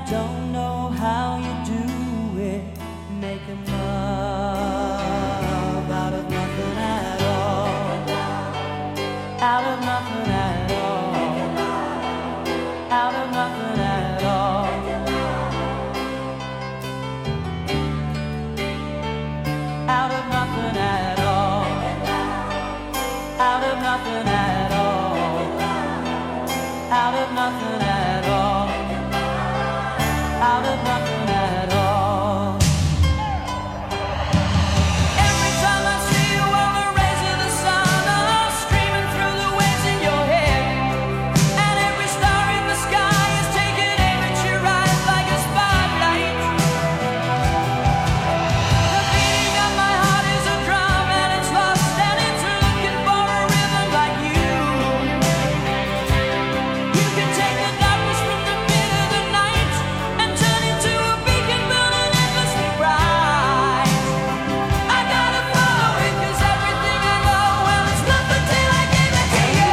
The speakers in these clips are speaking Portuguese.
don't know how you do it, making love out of nothing at all, out of nothing at all, out of nothing at all, out of nothing at all, out of nothing at all, out of nothing at all, out of nothing at all. Every time I see you, all the rays of the sun are streaming through the waves in your head, and every star in the sky is taking aim at your eyes like a spotlight. The beating of my heart is a drum, and it's lost, and it's looking for a rhythm like you. You can take the darkness from the pit of the night and turn it to a beacon burning endlessly bright. I gotta follow it, 'cause everything I know, well, it's nothing till I give it to you.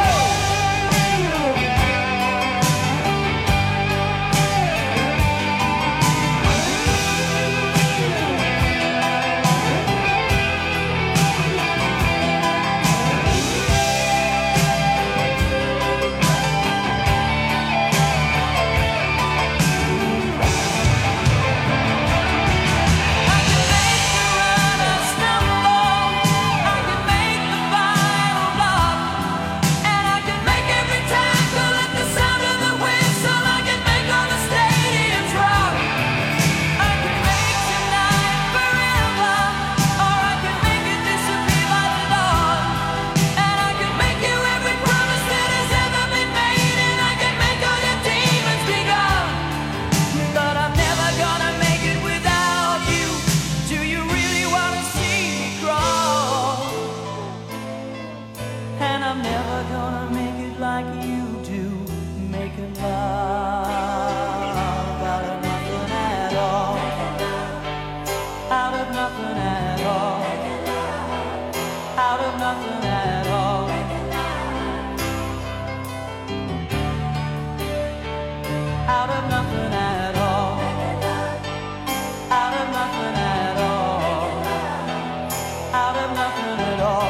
I can make the runner stumble, I can make the final block, and I can make every tackle at the sound of the whistle. I can make all the stadiums rock. I can make tonight forever, or I can make it disappear by the dawn. And I can make you every promise that has ever been made, and I can make all your demons be gone. But I'm never gonna make it without you. Do you really wanna see me crawl? And I'm never gonna make it like you do, making love out of nothing at all, out of nothing at all, out of nothing at all, out of nothing at all, out of nothing at all, out of nothing at all.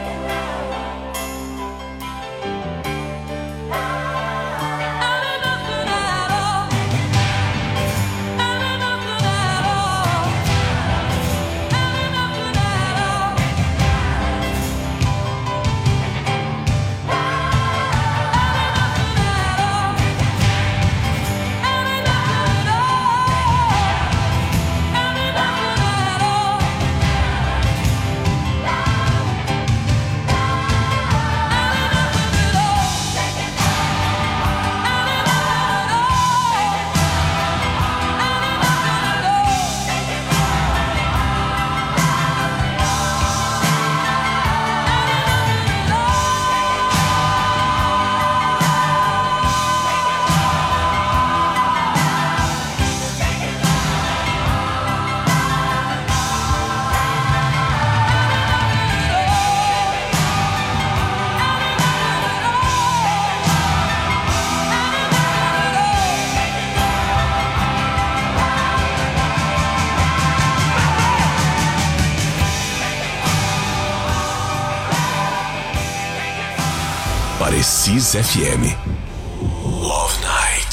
Out of nothing at all, out of nothing at all, out of nothing at all, Parecis FM. Love Night.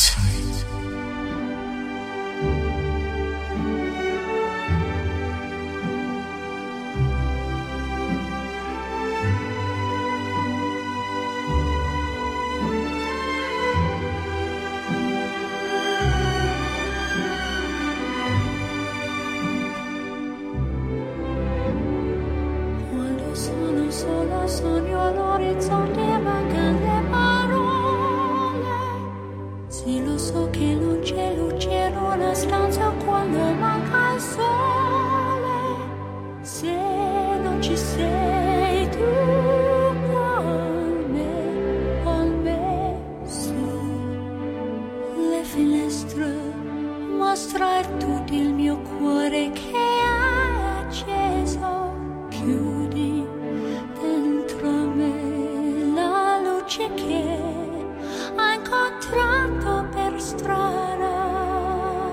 Quando sono sola sogno all'orizzonte mancano le parole. Sì, lo so che non c'è luce in una stanza quando manca il sole. Se non ci sei tu con me, sì. Le finestre mostra tutto il mio cuore che hai acceso. Chiudi dentro me la luce che ho incontrato per strada.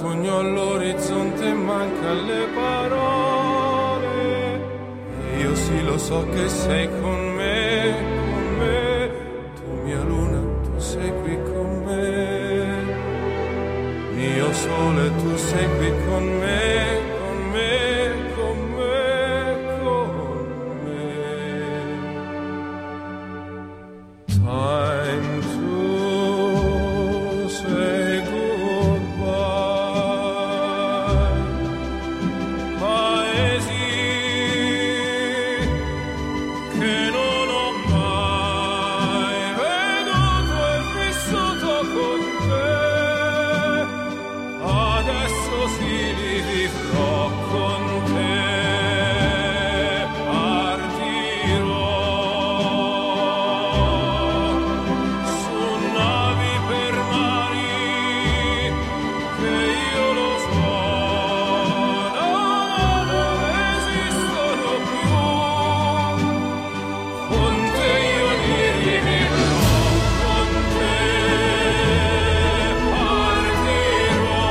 sogno all'orizzonte, manca le parole. Io sì lo so che sei con me, tu mia luna, tu sei qui con me. Mio sole, tu sei qui con me, con me, con me, con me. Time to say goodbye. Paesi che non ho mai veduto e vissuto con te. Adesso sì li vivrò con te. Partirò su navi per mari che io lo so, non esistono più. Con te io li vivrò, con te partirò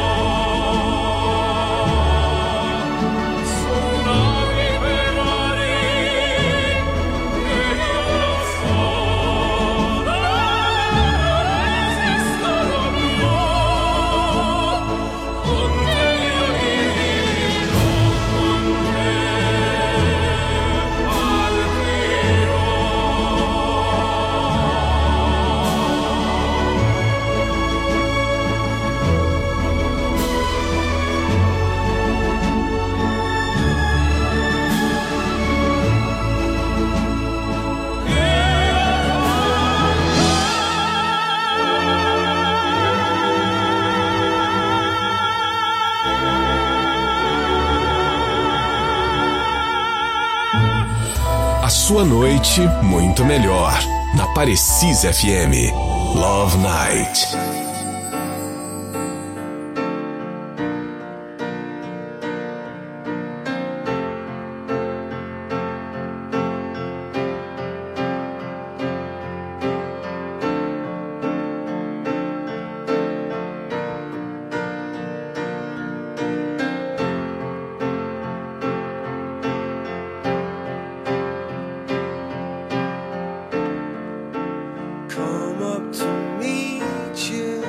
su navi per mari che io lo so, non esistono più. Con te io li vivrò, con te partirò. A sua noite muito melhor. Na Parecis FM. Love Night. Come up to meet you.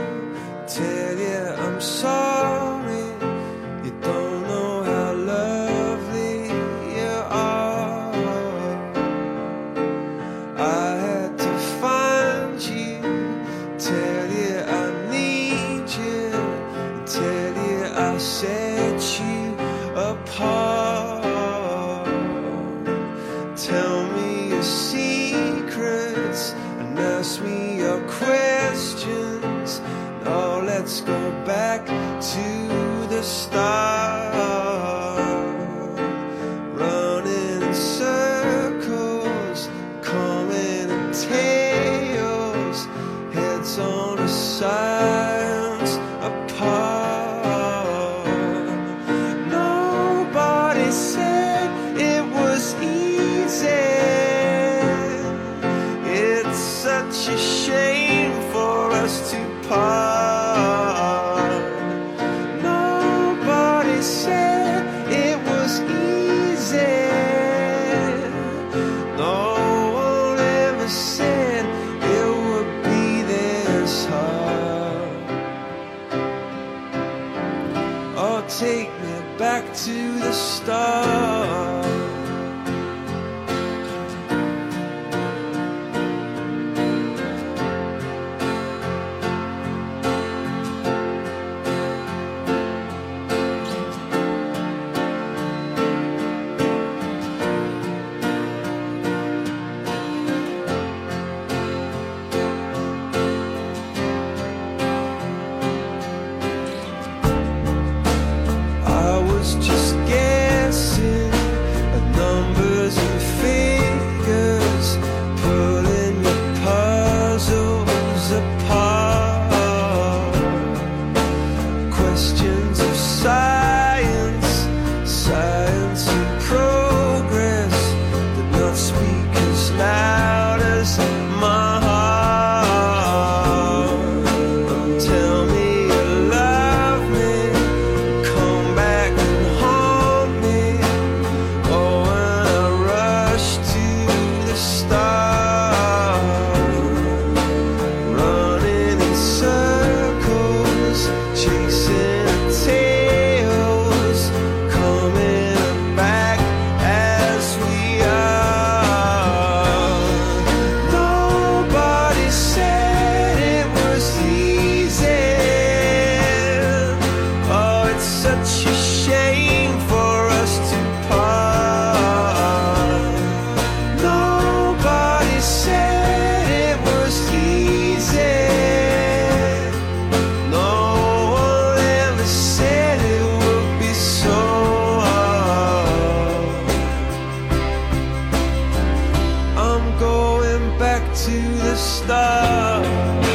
the stars.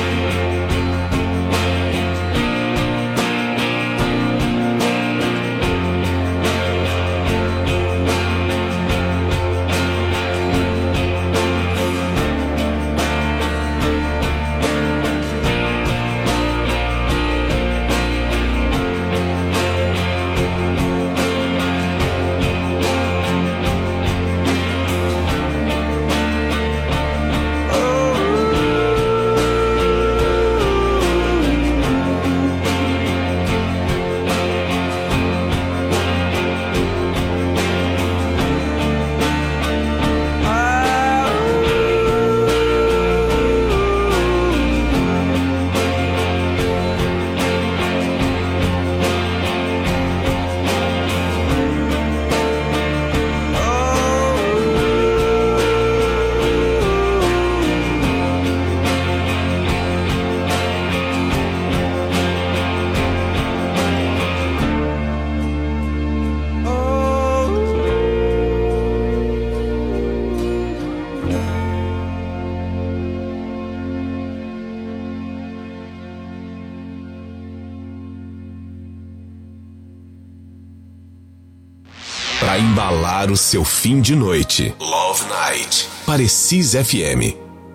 Para embalar o seu fim de noite. Love Night. Parecis FM.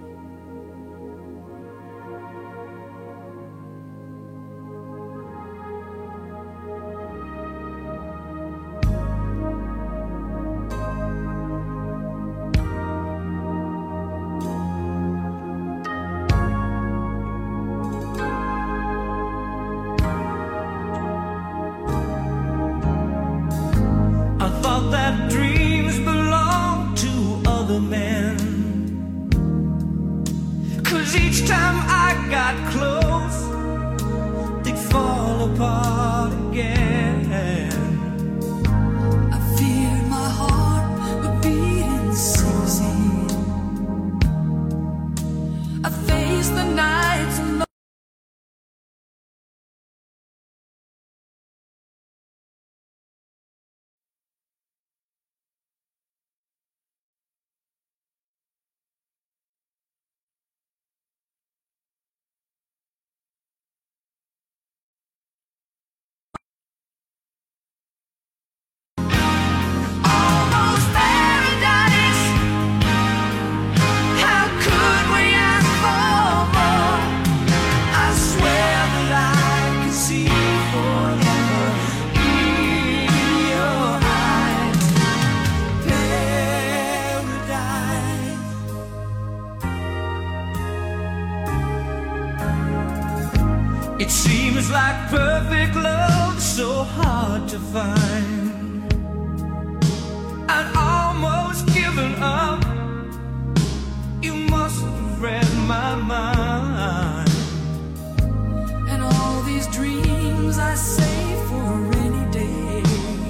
It seems like perfect love is so hard to find. I'd almost given up. You must have read my mind. And all these dreams I save for a rainy day,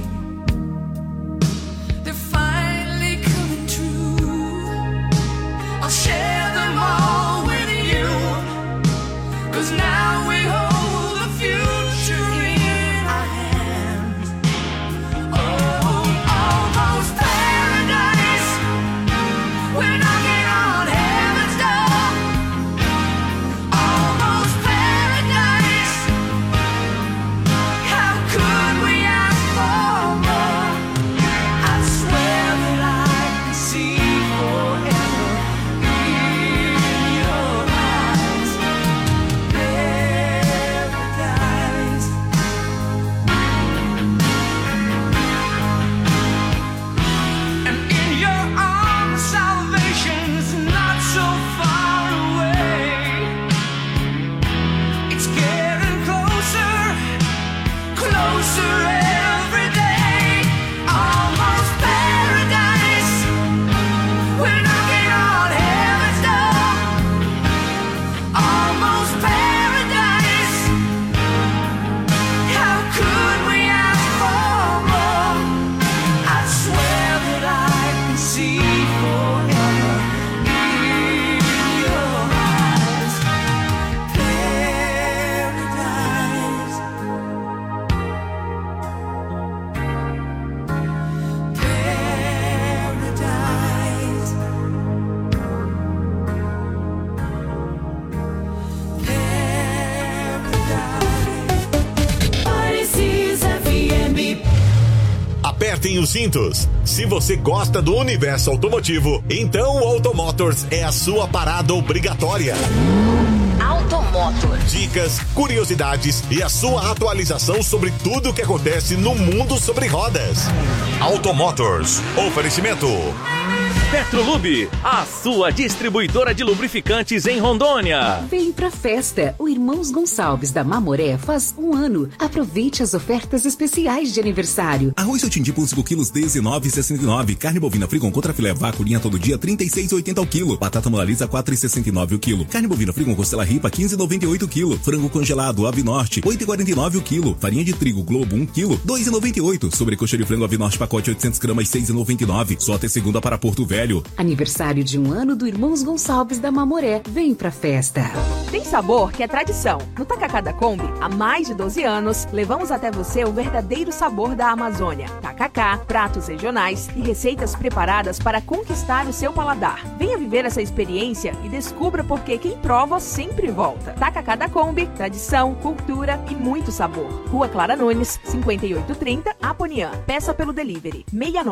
they're finally coming true. I'll share them all with you, 'cause now we hold the future in our hands. apertem os cintos. Se você gosta do universo automotivo, então o Automotors é a sua parada obrigatória. Automotors. Dicas, curiosidades e a sua atualização sobre tudo o que acontece no mundo sobre rodas. Automotors. Oferecimento. Petrolube, a sua distribuidora de lubrificantes em Rondônia. Vem pra festa. O Irmãos Gonçalves da Mamoré faz 1 ano. Aproveite as ofertas especiais de aniversário. Arroz Sotindipo 5 quilos, R$19,69. Carne bovina Frigon contra filé vácuo linha todo dia, R$36,80 ao quilo. Batata Monalisa, R$4,69 o quilo. Carne bovina Frigon costela ripa, R$15,98 o quilo. Frango congelado Ave Norte, R$8,49 o quilo. Farinha de trigo Globo 1 quilo, R$2,98. Sobrecoxa de frango Ave Norte pacote 800 gramas, R$6,99. Só até segunda para Porto Velho. Aniversário de 1 ano do Irmãos Gonçalves da Mamoré. Vem pra festa. Tem sabor que é tradição. No Tacacá da Kombi, há mais de 12 anos, levamos até você o verdadeiro sabor da Amazônia. Tacacá, pratos regionais e receitas preparadas para conquistar o seu paladar. Venha viver essa experiência e descubra por que quem prova sempre volta. Tacacá da Kombi, tradição, cultura e muito sabor. Rua Clara Nunes, 5830, Aponian. Peça pelo delivery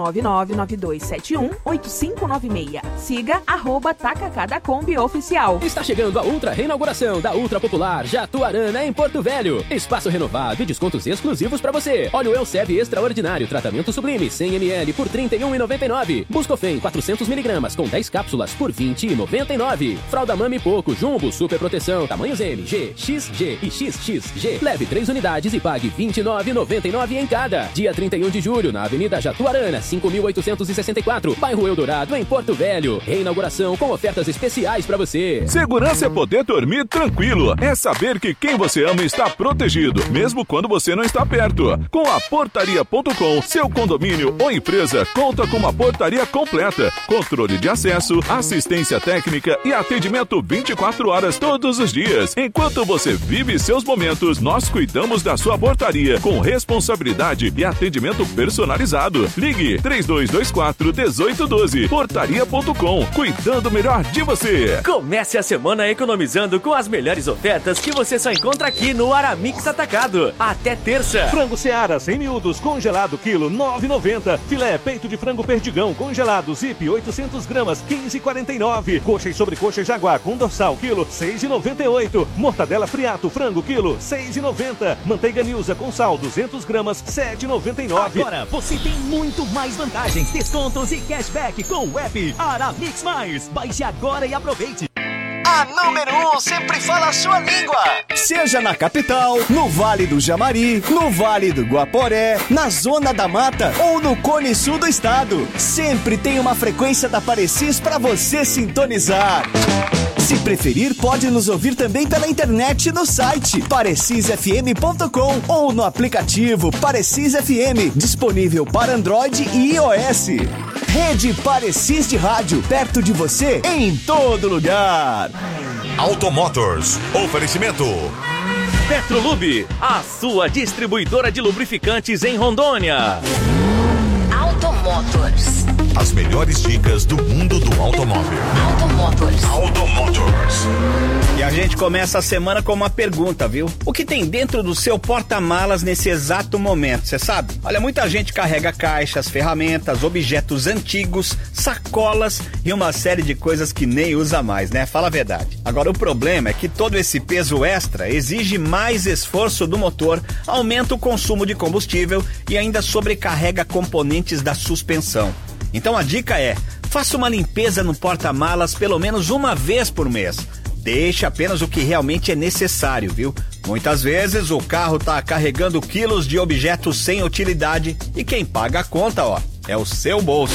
69992718596. Siga @Tacacá da Kombi Oficial. Está chegando a ultra reinauguração da Ultra Popular Jatuarana em Porto Velho. Espaço renovado e descontos exclusivos para você. Óleo Elseve Extraordinário, tratamento sublime, 100 ml por R$ 31,99. Buscofen 400 mg com 10 cápsulas por R$ 20,99. Fralda Mami Poco Jumbo Super Proteção, tamanhos M, G, XG e XXG. Leve 3 unidades e pague R$ 29,99 em cada. Dia 31 de julho, na Avenida Jatuarana, 5.864, bairro Eldorado, em Porto Velho. Reinauguração com ofertas especiais para você. Segurança é poder dormir tranquilo. É saber que quem você ama está protegido, mesmo quando você não está perto. Com a Portaria.com, seu condomínio ou empresa conta com uma portaria completa, controle de acesso, assistência técnica e atendimento 24 horas todos os dias. Enquanto você vive seus momentos, nós cuidamos da sua portaria com responsabilidade e atendimento personalizado. Ligue 3224-1812. Portaria.com, cuidando melhor de você. Comece a semana economizando com as melhores ofertas que você só encontra aqui no Aramix Atacado. Até terça. Frango Seara 100 miúdos congelado quilo 9,90. Filé peito de frango perdigão congelado Zip 800 gramas 15,49. Coxa e sobrecoxa Jaguar com dorsal quilo 6,98. Mortadela Friato frango quilo 6,90. Manteiga Nilza com sal 200 gramas 7,99. Agora você tem muito mais vantagens, descontos e cashback com o app Aramix Mais. Baixe agora e aproveite. A número 1 sempre fala a sua língua. Seja na capital, no Vale do Jamari, no Vale do Guaporé, na Zona da Mata ou no Cone Sul do estado. Sempre tem uma frequência da Parecis para você sintonizar. Se preferir, pode nos ouvir também pela internet no site parecisfm.com ou no aplicativo Parecis FM, disponível para Android e iOS. Rede Parecis de rádio, perto de você, em todo lugar. Automotors. Oferecimento. Petrolube, a sua distribuidora de lubrificantes em Rondônia. Automotors. As melhores dicas do mundo do automóvel. Automotors. Automotors. E a gente começa a semana com uma pergunta, viu? O que tem dentro do seu porta-malas nesse exato momento, você sabe? Olha, muita gente carrega caixas, ferramentas, objetos antigos, sacolas e uma série de coisas que nem usa mais, né? Fala a verdade. Agora, o problema é que todo esse peso extra exige mais esforço do motor, aumenta o consumo de combustível e ainda sobrecarrega componentes da suspensão. Então a dica é, faça uma limpeza no porta-malas pelo menos uma vez por mês. Deixe apenas o que realmente é necessário, viu? Muitas vezes o carro tá carregando quilos de objetos sem utilidade e quem paga a conta, ó, é o seu bolso.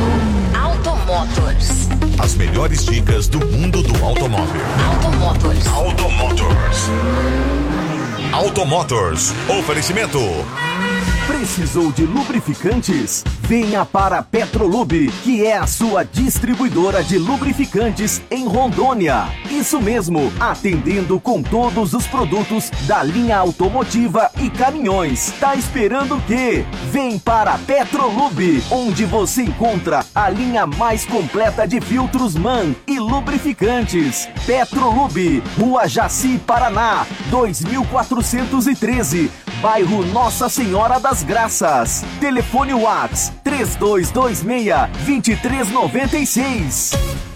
Automotors. As melhores dicas do mundo do automóvel. Automotors. Automotors. Automotors. Oferecimento. Precisou de lubrificantes? Venha para a Petrolube, que é a sua distribuidora de lubrificantes em Rondônia. Isso mesmo, atendendo com todos os produtos da linha automotiva e caminhões. Tá esperando o quê? Vem para a Petrolube, onde você encontra a linha mais completa de filtros MAN e lubrificantes. Petrolube, Rua Jaci, Paraná, 2413, bairro Nossa Senhora das Graças. Telefone Whats 3226-2396.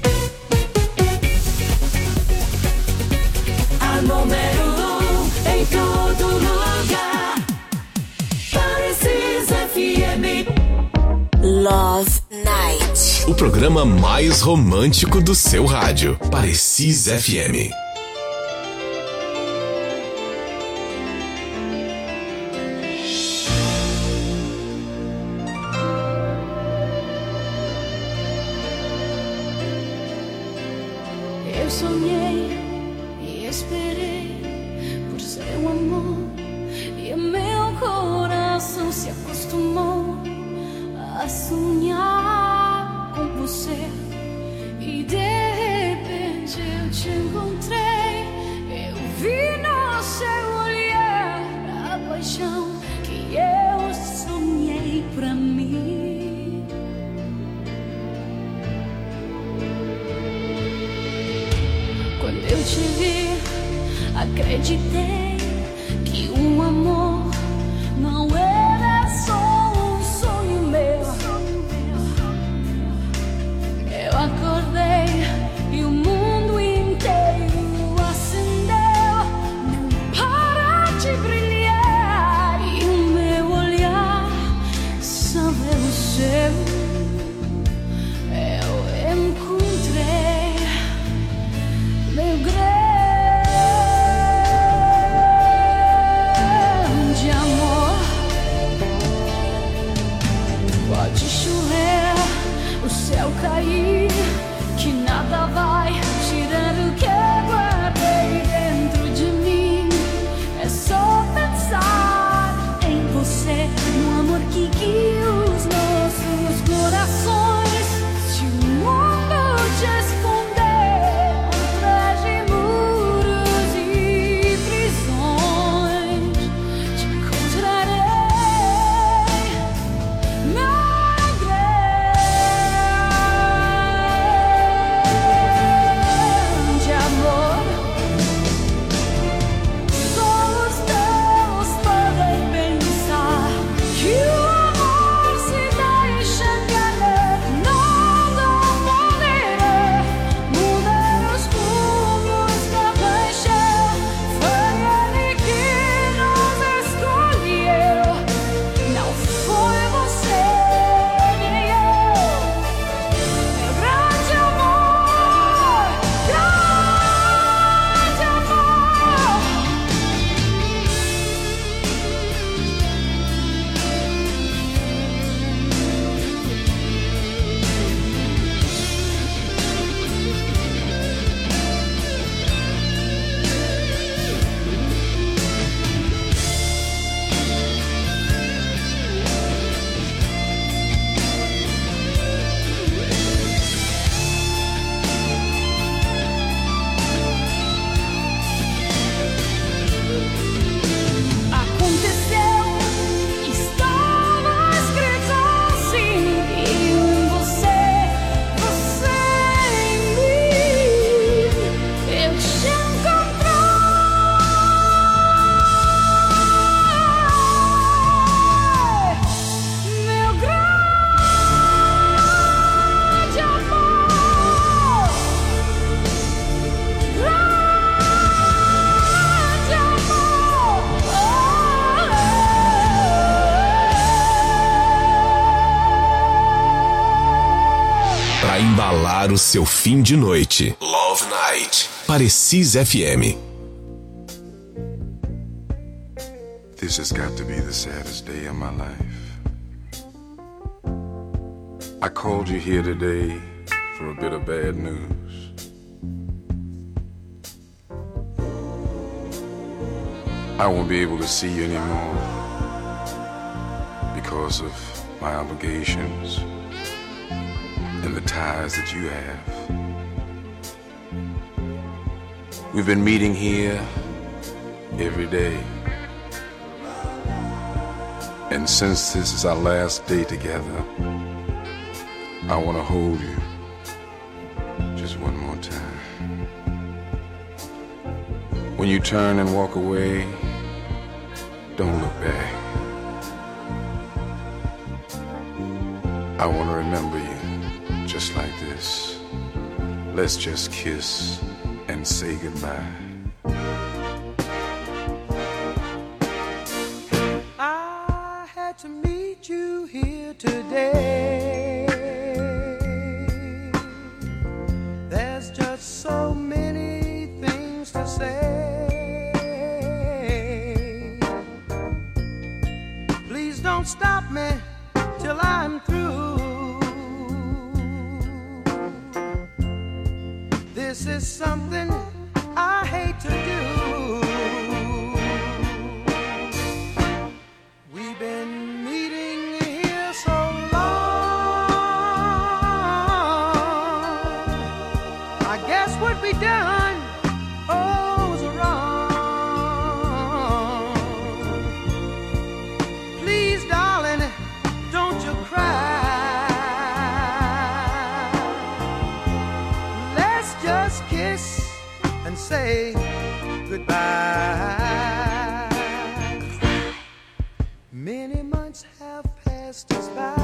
A número 1 em todo lugar. Parecis FM. Love Night. O programa mais romântico do seu rádio. Parecis FM. Eu sonhei e esperei por seu amor, e meu coração se acostumou a sonhar com você. E de repente eu te encontrei, eu vi no seu olhar a paixão que eu sonhei pra mim. Quando eu te vi, acreditei que um amor não era só um sonho meu. Eu acordei e o mundo inteiro acendeu, não para de brilhar, e o meu olhar só vê o seu. Eu encontrei meu grande amor. Pode chover, o céu cair, que nada vai tirar o que eu guardei dentro de mim. É só pensar em você, no amor que guia os nossos corações. Se o mundo te esconder atrás de muros e prisões, te encontrarei, meu grande amor. Só os teus podem pensar que o amor se deixa enganar. Nada poderá mudar os rumos da paixão. Foi ele que nos escolheu, não foi você nem eu. Meu grande amor, grande amor. Aconteceu, estava escrito assim, e você em mim, eu te encontrei, meu grande amor, grande amor. Pra embalar o seu fim de noite. Love Night. Parecis FM. This has got to be the saddest day of my life. I called you here today for a bit of bad news. I won't be able to see you anymore because of my obligations and the ties that you have. We've been meeting here every day. And since this is our last day together, I want to hold you just one more time. When you turn and walk away, Don't look back. I want to remember you just like this. Let's just kiss and say goodbye. I had to meet you here today. There's just so many things to say. Please don't stop me till I'm through. This is something I hate to do. We've been meeting here so long. I guess what we done, oh, was wrong. Please, darling, don't you cry. Let's just kiss and say goodbye. Many months have passed us by.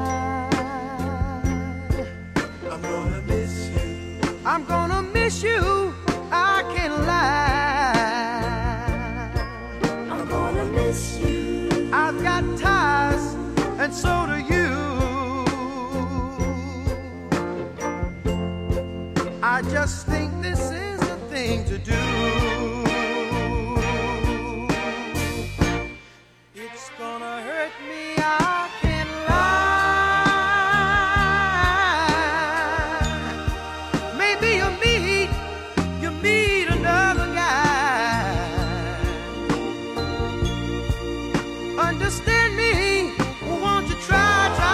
I'm gonna miss you. I'm gonna miss you. I can't lie. I'm gonna miss you. I've got ties, and so do you. I just think this is the thing to do. It's gonna hurt me, I can't lie. Maybe you meet another guy. Understand me, won't you try.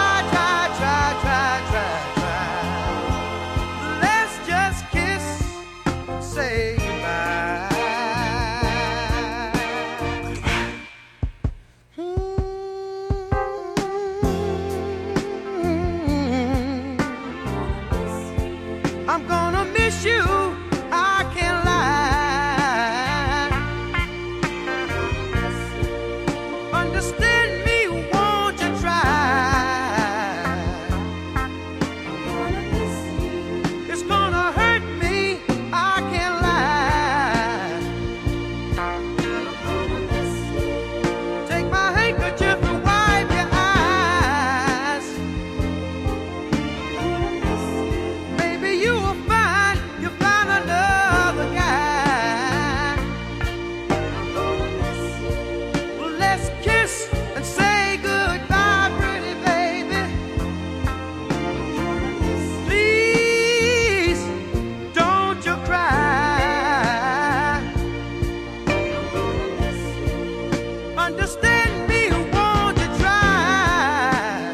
Let's just kiss, say goodbye. I'm gonna miss you, I can't lie. Understand me, won't you try? It's gonna hurt me, I can't lie. Take my handkerchief and wipe your eyes. Maybe you will find another guy. Well, let's kiss and say goodbye, pretty baby. Please, don't you cry. Understand me, won't you try?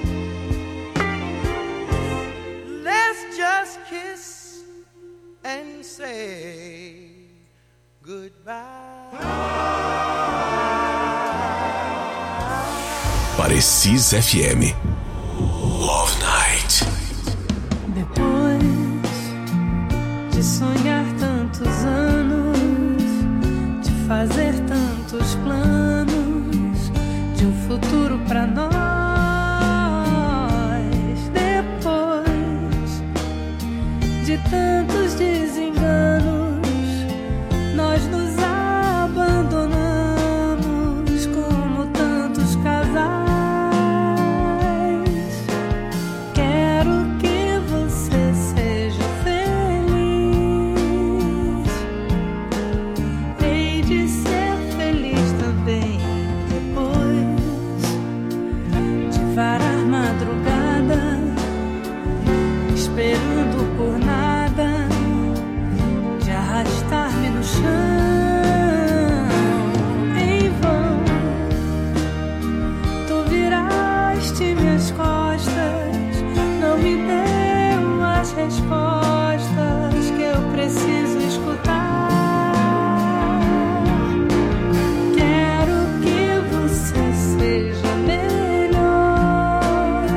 Let's just kiss and say goodbye. Parecis FM. Love Night. Depois de sonhar tantos anos, de fazer tantos planos, de um futuro pra nós. Depois de tantos desenganos, nós nos abandonamos como tantos casais. Quero que você seja feliz. Hei de ser feliz também depois de varar madrugada, esperando por nada, de arrastar-me no chão. Em vão, tu viraste minhas costas, não me deu as respostas que eu preciso escutar. Quero que você seja melhor.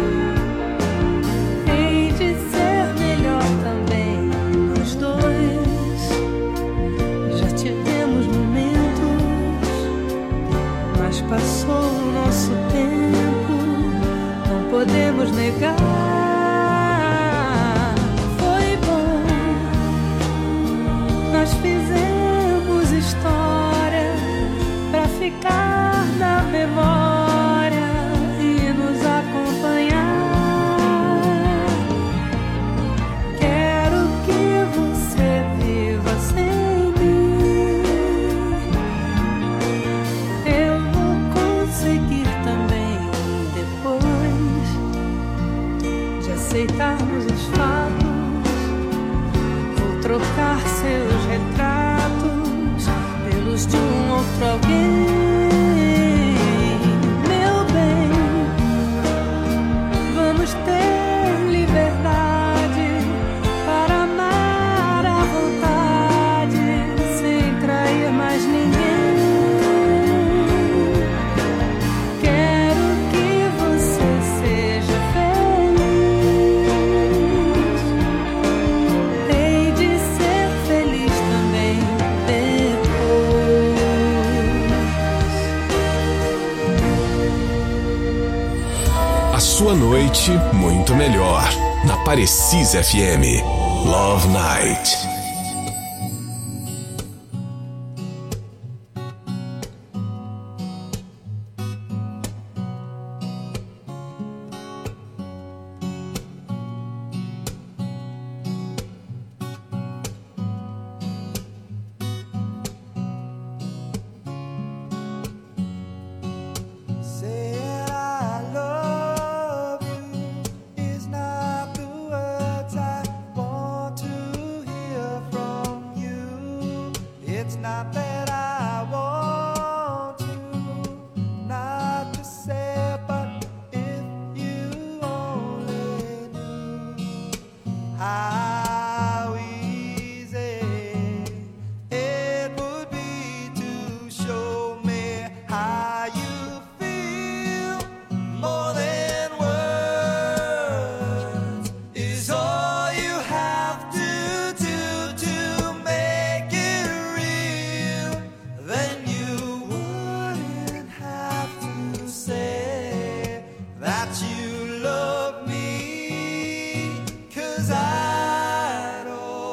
Hei de ser melhor também, nós dois. Já tivemos momentos aceitarmos os fatos. Vou trocar seus retratos pelos de um outro alguém. Meu bem, vamos ter liberdade para amar à vontade, sem trair mais ninguém. Quero que você seja feliz. Hei de ser feliz também depois. A sua noite muito melhor na Parecis FM. Love Night. Saying I love you is not the words I want to hear from you. It's not that I want you not to say, but if you only knew how easy it would be to show me how you feel. More than words is all you have to do to make it real. Then you wouldn't have to say that you love me, 'cause I'd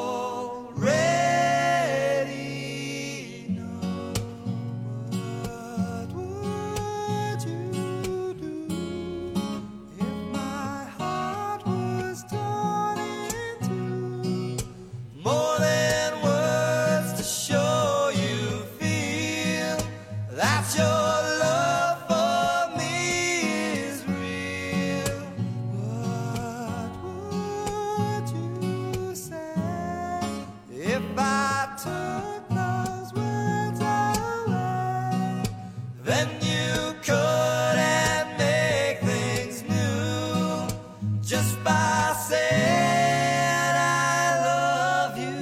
already know. What would you do if my heart was torn in two? More than words to show you feel that your love for me is real. What would you say if I took those words away? Then you couldn't make things new just by saying I love you.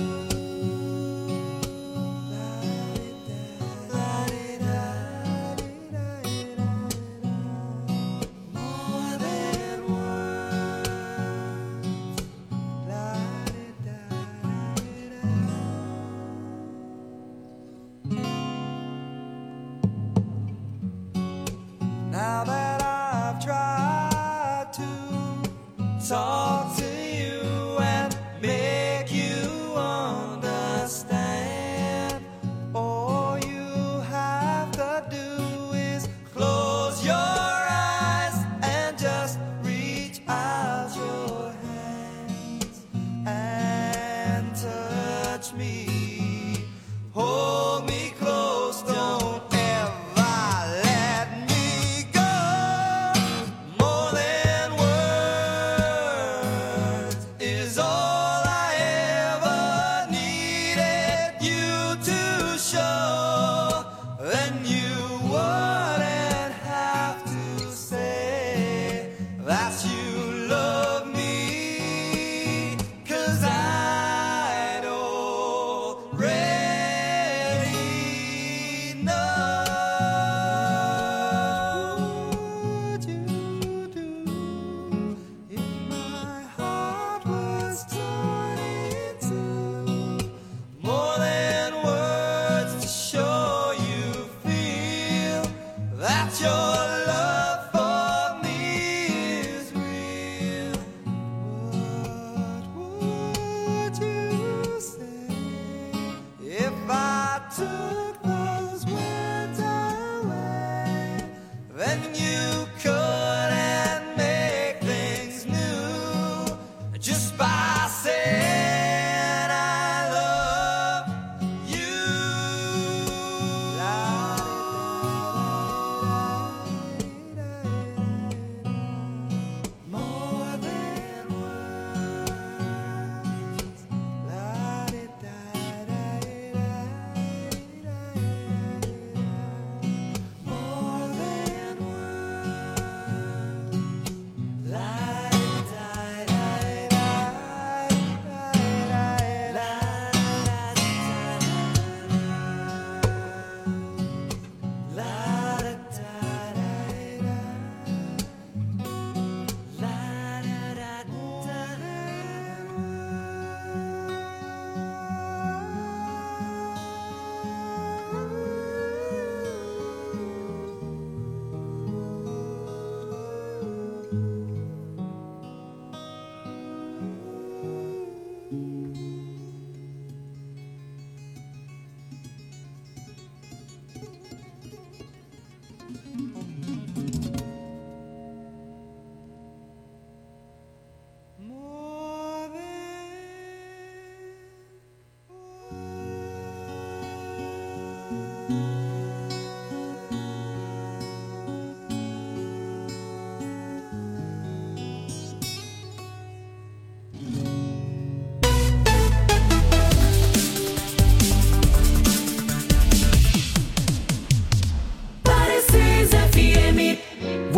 More than words. Now that I've tried to talk to you and make you understand, all you have to do is close your eyes and just reach out your hands and touch me. Hold me close, don't ever let me go. More than words.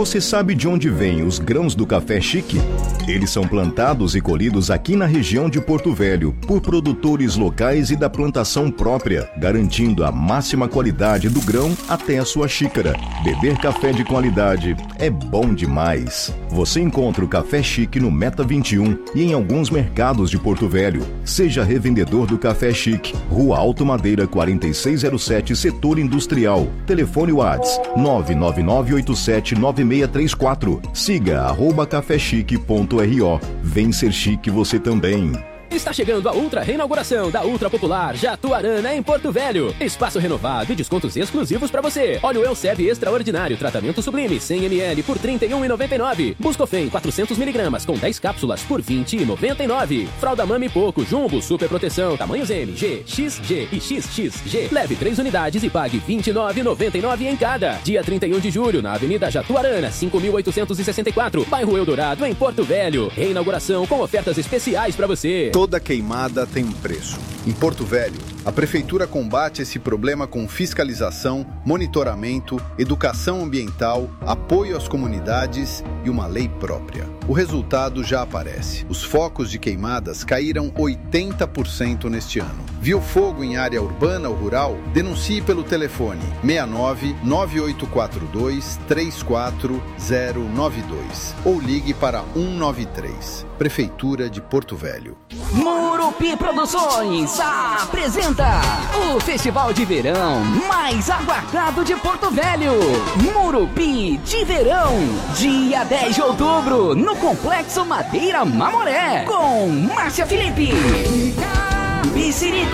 Você sabe de onde vêm os grãos do café chique? Eles são plantados e colhidos aqui na região de Porto Velho por produtores locais e da plantação própria, garantindo a máxima qualidade do grão até a sua xícara. Beber café de qualidade é bom demais. Você encontra o café chique no Meta 21 e em alguns mercados de Porto Velho. Seja revendedor do Café Chique, Rua Alto Madeira 4607, Setor Industrial. Telefone WhatsApp 999879634. Siga @cafechique.ro. Vem ser chique você também. Está chegando a ultra reinauguração da Ultra Popular Jatuarana em Porto Velho. Espaço renovado e descontos exclusivos para você. Óleo Elseve Extraordinário, tratamento sublime, 100 ml por R$ 31,99. Buscofem 400mg com 10 cápsulas por R$ 20,99. Fralda Mami Poco Jumbo Super Proteção, tamanhos M, G, XG e XXG. Leve 3 unidades e pague R$ 29,99 em cada. Dia 31 de julho, na Avenida Jatuarana, 5.864, bairro Eldorado, em Porto Velho. Reinauguração com ofertas especiais para você. Toda queimada tem um preço. Em Porto Velho, a Prefeitura combate esse problema com fiscalização, monitoramento, educação ambiental, apoio às comunidades e uma lei própria. O resultado já aparece. Os focos de queimadas caíram 80% neste ano. Viu fogo em área urbana ou rural? Denuncie pelo telefone 69 9842 34092 ou ligue para 193. Prefeitura de Porto Velho. Murupi Produções apresenta o Festival de Verão mais aguardado de Porto Velho. Murupi de Verão, dia 10 de outubro, no Complexo Madeira Mamoré, com Márcia Felipe, Bicirico,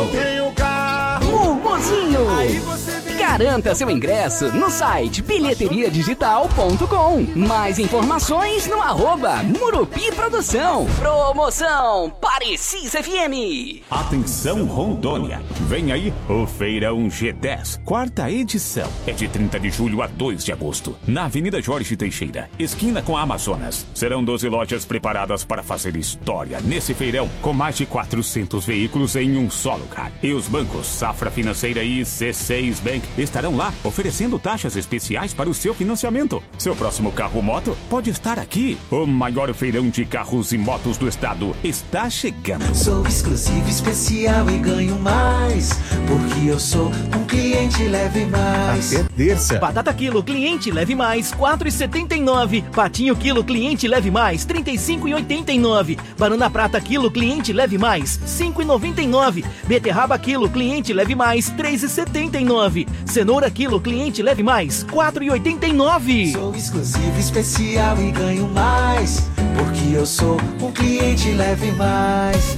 Mumuzinho. Garanta seu ingresso no site bilheteriadigital.com. Mais informações no @Murupi Produção. Promoção Parecis FM. Atenção Rondônia, vem aí o Feirão G10, 4ª edição. É de 30 de julho a 2 de agosto, na Avenida Jorge Teixeira, esquina com a Amazonas. Serão 12 lojas preparadas para fazer história nesse feirão, com mais de 400 veículos em um só lugar. E os bancos Safra Financeira e C6 Bank estarão lá oferecendo taxas especiais para o seu financiamento. Seu próximo carro ou moto pode estar aqui. O maior feirão de carros e motos do estado está chegando. Sou exclusivo, especial e ganho mais, porque eu sou um cliente leve mais. Até terça. Batata quilo, cliente leve mais, R$ 4,79. Patinho quilo, cliente leve mais, R$ 35,89. Banana prata quilo, cliente leve mais, R$ 5,99. Beterraba quilo, cliente leve mais, R$ 3,79. Cenoura quilo, cliente leve mais, R$ 4,89. Sou exclusivo, especial e ganho mais, porque eu sou um cliente leve mais.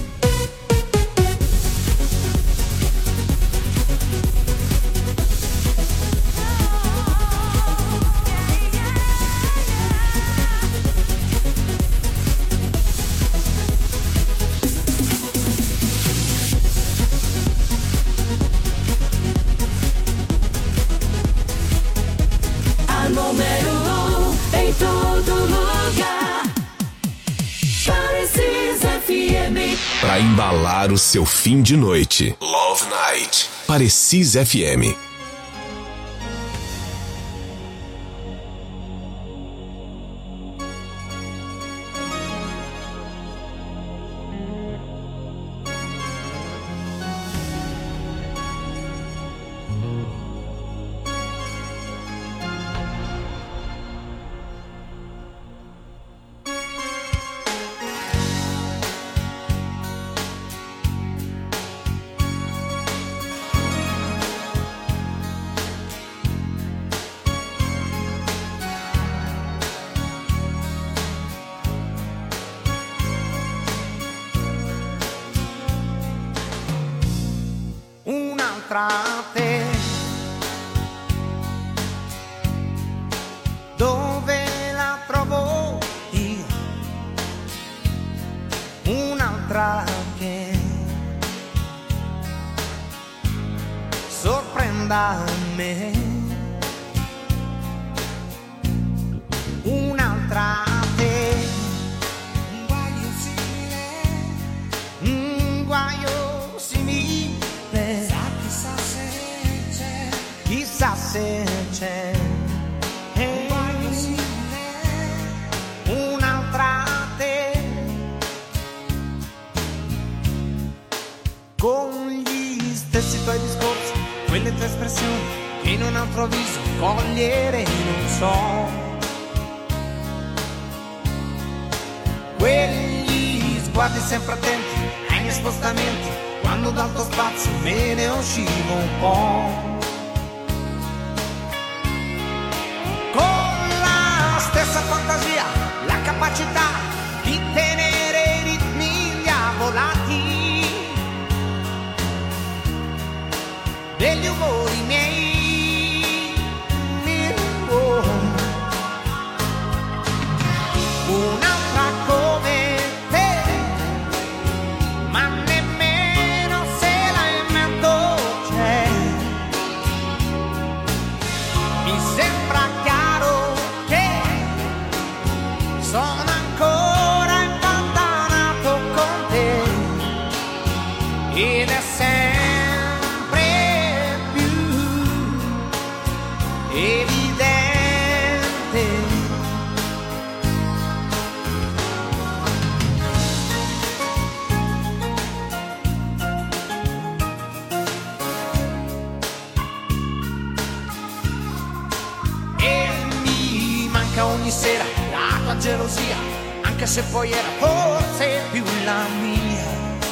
Para embalar o seu fim de noite. Love Night. Parecis FM. Un'altra te, dove la trovo io? Un'altra che sorprenda me. Un'altra te, un guaio simile, chissà se c'è, un guaio simile, questi tuoi discorsi, quelle tue espressioni che in un altro viso cogliere non so. Quegli sguardi sempre attenti ai miei spostamenti, quando dal tuo spazio me ne uscivo un po'. Con la stessa fantasia, la capacità di tenere i ritmi diavolati degli umori miei. Un'altra come te, ma nemmeno se la invento c'è. Mi sembra chiaro che sono ancora impantanato con te ed è sempre più evidente. Ogni sera la tua gelosia, anche se poi era forse più la mia.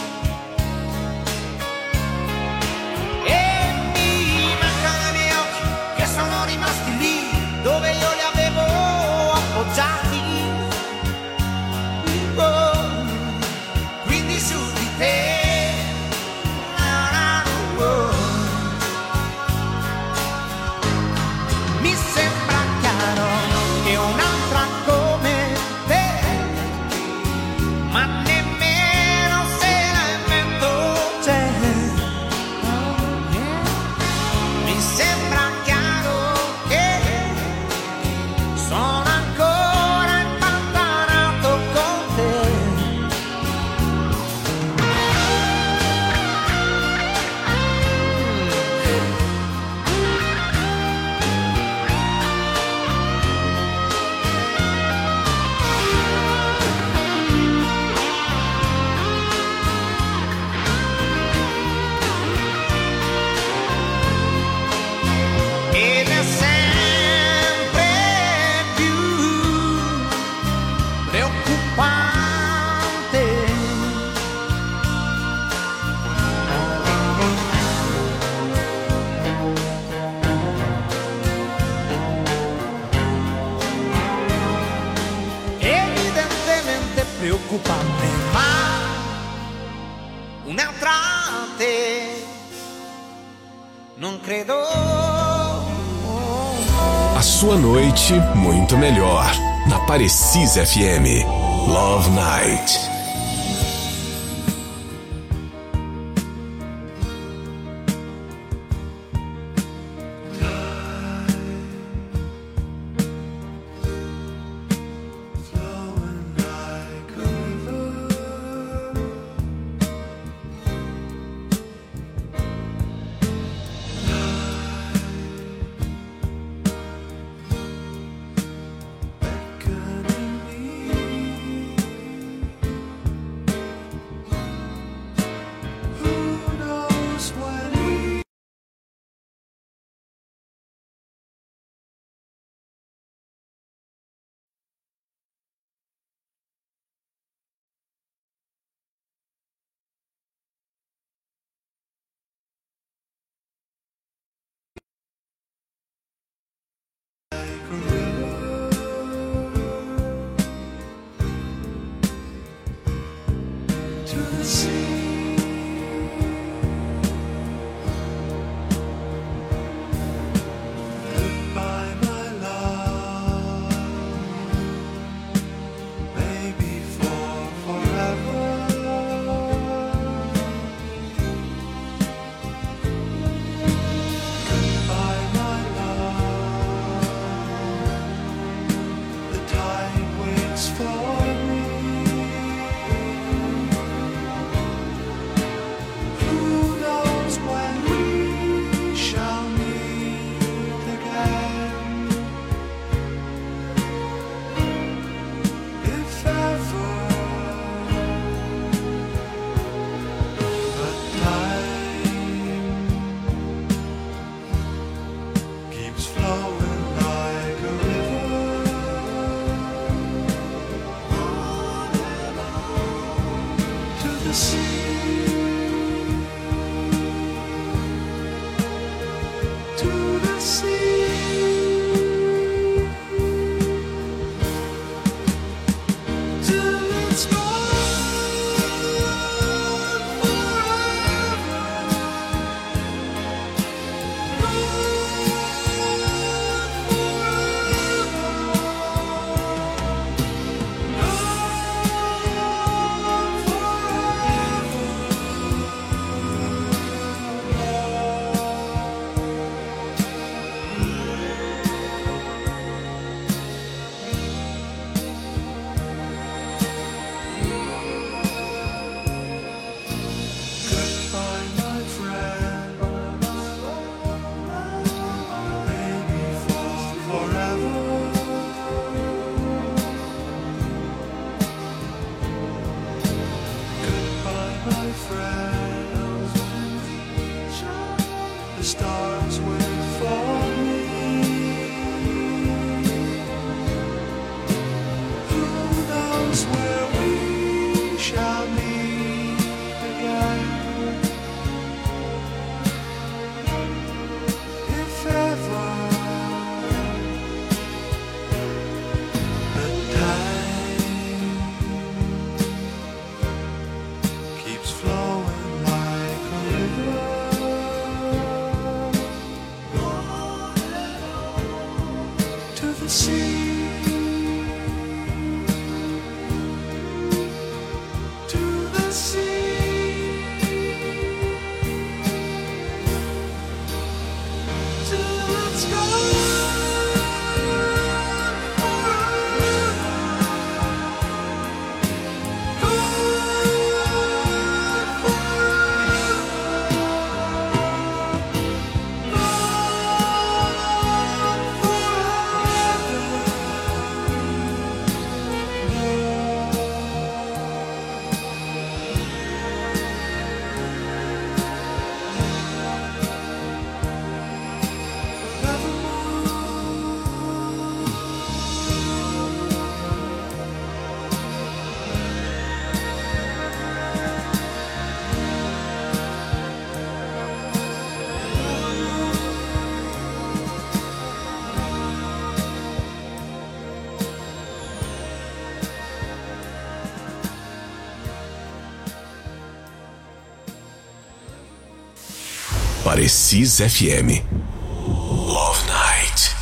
E mi mancano i miei occhi che sono rimasti lì dove io li avevo appoggiati. Oh, quindi su di te. Mi sembra chiaro che un'altra come te, ma nemmeno se la invento c'è. Mi sembra chiaro che sono ancora impantanato con te. Ed è sempre più preoccupante. Evidentemente preoccupante, ma un'altra te non credo. A sua noite muito melhor. Na Parecisa FM. Love Night. Parecis FM. Love Night.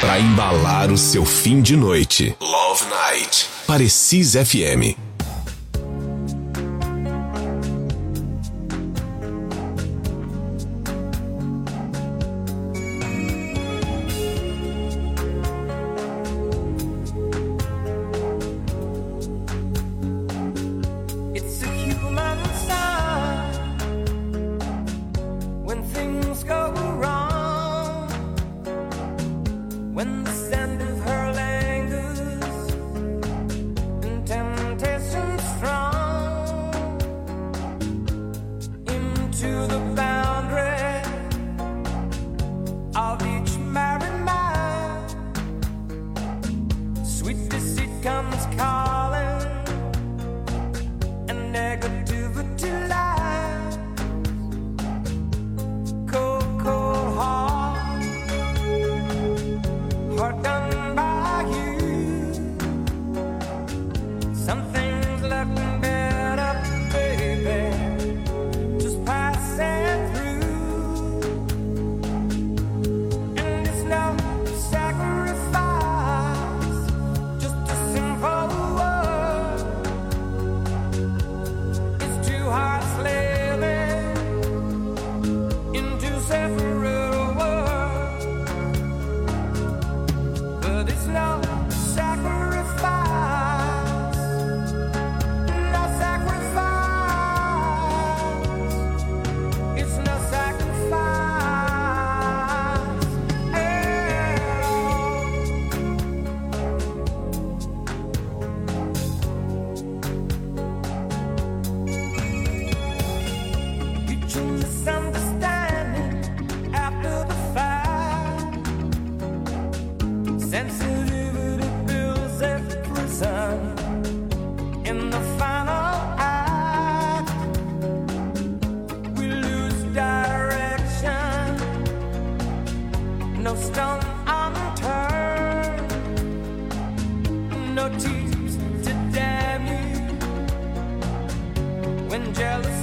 Pra embalar o seu fim de noite. Love Night. Parecis FM. Jealous